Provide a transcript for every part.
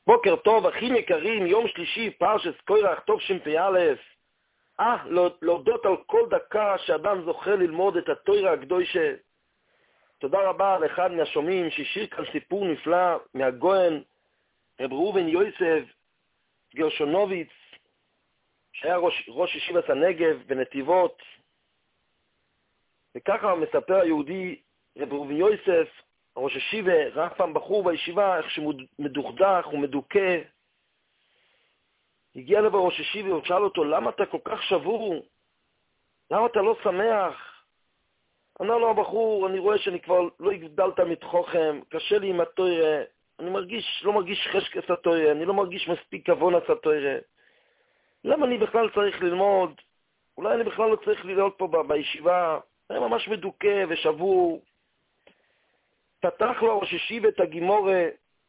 בוקר טוב, אחים יקרים, יום שלישי, פרשת קורח, טוב שמפ"א. להודות על כל דקה שאדם זוכה ללמוד את התורה הקדושה. תודה רבה לאחד מהשומעים שהשאיר כאן סיפור נפלא מהגויין, רב ראובן יוסף גרשונוביץ, שהיה ראש ישיבת הנגב בנתיבות. וככה מספר היהודי רב ראובן יוסף, ראש ישיבה, ראה פעם בחור בישיבה, איך שמדוכדך ומדוכא. הגיע לבא ראש ישיבה ושאל אותו, למה אתה כל כך שבור? למה אתה לא שמח? אמר לו הבחור, אני רואה שאני כבר לא הגדלת מתוככם, קשה לי עם התורה, אני לא מרגיש חשקס התורה, אני לא מרגיש מספיק כוונס התורה. למה אני בכלל צריך ללמוד? אולי אני בכלל לא צריך להיות פה בישיבה, אני ממש מדוכא ושבור. פתח לו ראש ישיבה את הגימורה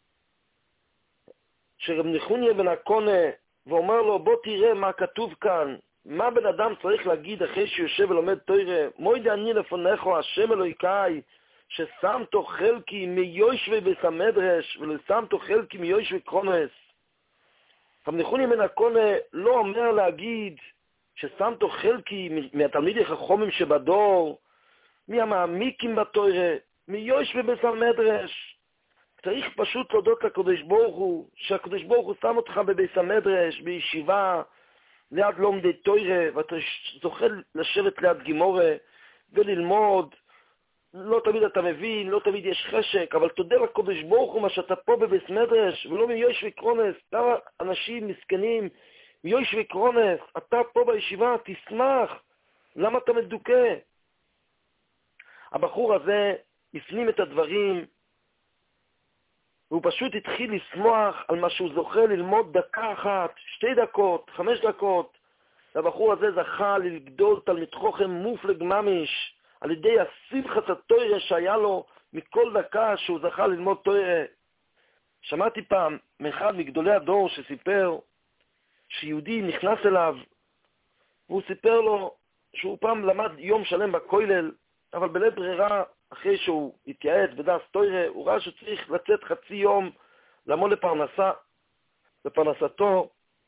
שרב נחוניה בן הקונה, ואומר לו, בוא תראה מה כתוב כאן, מה בן אדם צריך להגיד אחרי שיושב ולומד תורה. מוידע אני לפניך השם אלוהיקאי, ששמתו חלקי מיושבי בית המדרש, ולשמתו חלקי מיושבי קרונס. רב נחוניה בן הקונה לא אומר להגיד ששמתו חלקי מהתלמידי החכמים שבדור, מהמעמיקים בתורה, מיושבי בית המדרש. צריך פשוט להודות לקדוש ברוך הוא, שהקדוש ברוך הוא שם אותך בבית המדרש, בישיבה, ליד לומדי תורה, ואתה זוכה לשבת ליד גימורה וללמוד. לא תמיד אתה מבין, לא תמיד יש חשק, אבל תודה לקדוש ברוך הוא מה שאתה פה בבית מדרש, ולא מיושבי קרונס. כמה אנשים מסכנים מיושבי קרונס, אתה פה בישיבה, תשמח. למה אתה מדוכא? הבחור הזה הפנים את הדברים, והוא פשוט התחיל לשמוח על מה שהוא זוכה ללמוד דקה אחת, 2 דקות, 5 דקות. והבחור הזה זכה לגדול תלמיד חכם מופלג ממש, על ידי השמחת התורה שהיה לו מכל דקה שהוא זכה ללמוד תורה. שמעתי פעם מאחד מגדולי הדור שסיפר שיהודי נכנס אליו, והוא סיפר לו שהוא פעם למד יום שלם בכולל, אבל בלית ברירה, אחרי שהוא התייעץ בדעת תורה, הוא ראה שצריך לצאת חצי יום לעמוד לפרנסתו.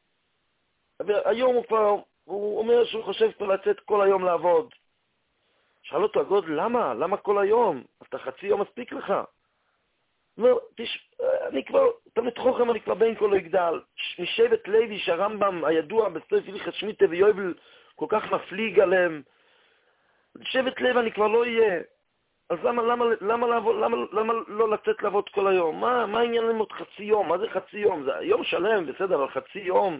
היום הוא אומר שהוא חושב כבר לצאת כל היום לעבוד. שאל אותו הגוד, למה כל היום? אתה חצי יום מספיק לך. הוא אומר, אני כבר, תלמיד חכם, אני כבר בין כל יגדל. משבט לוי שהרמב"ם הידוע בספר הלכות שמיטה ויובל כל כך מפליג עליהם. שבט לוי אני כבר לא אהיה. אז למה לא לצאת לעבוד כל היום? מה העניין ללמוד חצי יום? מה זה חצי יום? זה יום שלם, בסדר, אבל חצי יום.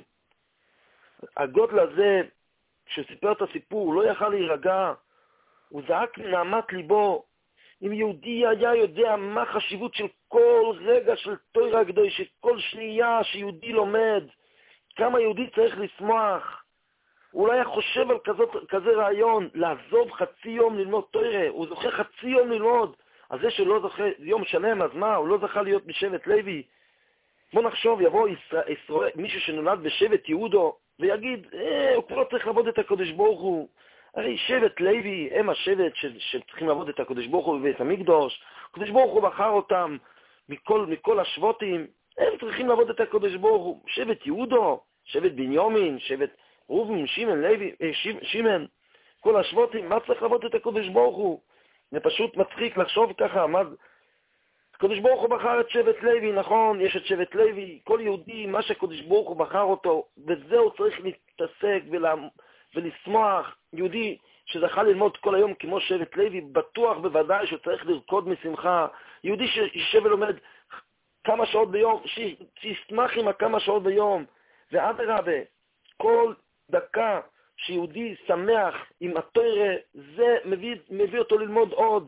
הגודל הזה, כשסיפר את הסיפור, הוא לא יכל להירגע. הוא זעק מנהמת ליבו. אם יהודי היה יודע מה חשיבות של כל רגע של תורה הקדושה, כל שנייה שיהודי לומד, כמה יהודי צריך לשמוח. הוא לא היה חושב על כזה רעיון, לעזוב חצי יום ללמוד תורה. הוא זוכה חצי יום ללמוד. אז זה שלא זוכה יום שלם, אז מה? הוא לא זכה להיות בשבט לוי. בוא נחשוב, יבוא מישהו שנולד בשבט יהודו, ויגיד, הוא כבר לא צריך לעבוד את הקדוש ברוך הוא. הרי שבט לוי הם השבט שצריכים לעבוד את הקדוש ברוך הוא בבית המקדוש. הקדוש ברוך הוא בחר אותם מכל השבטים. הם צריכים לעבוד את הקדוש ברוך הוא. שבט יהודו, שבט בנימין, שבט ראובן, שמעון, לוי, שמעון, כל השבטים, מה צריך לעבוד את הקדוש ברוך הוא? זה פשוט מצחיק לחשוב ככה, הקדוש ברוך הוא בחר את שבט לוי, נכון, יש את שבט לוי, כל יהודי, מה שהקדוש ברוך הוא בחר אותו, וזהו צריך להתעסק ולשמוח. יהודי שזכה ללמוד כל היום כמו שבט לוי, בטוח בוודאי שהוא צריך לרקוד משמחה. יהודי שישב ולומד כמה שעות ביום, שישמח עם כמה שעות ביום, ואדרבה, כל דקה שיהודי שמח עם התורה, זה מביא אותו ללמוד עוד.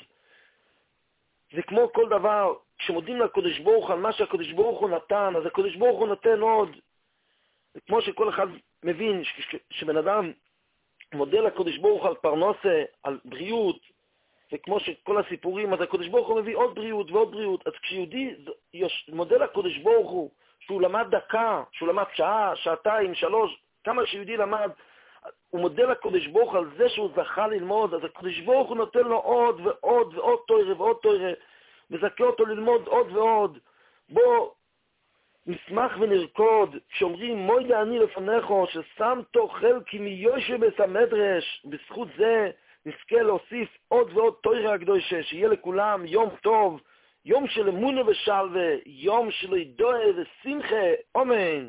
זה כמו כל דבר, כשמודים לקדוש ברוך על מה שהקדוש ברוך הוא נתן, אז הקדוש ברוך הוא נותן עוד. זה כמו שכל אחד מבין, שבן אדם מודה לקדוש ברוך על פרנסה, על בריאות, וכמו שכל הסיפורים, אז הקדוש ברוך הוא מביא עוד בריאות ועוד בריאות. אז כשיהודי מודה לקדוש ברוך הוא, שהוא למד דקה, שהוא למד שעה, שעתיים, 3, כמה שיהודי למד, הוא מודה לקדוש ברוך על זה שהוא זכה ללמוד, אז הקדוש ברוך הוא נותן לו עוד ועוד ועוד תורה ועוד תורה, וזכה אותו ללמוד עוד ועוד. בוא נשמח ונרקוד, כשאומרים מוידה אני לפניכו, ששם תאכל כי מיושב בית המדרש, בזכות זה נזכה להוסיף עוד ועוד תורה הקדושה, שיהיה לכולם יום טוב, יום של אמונה ושלווה, יום של ידועה ושמחה, אמן.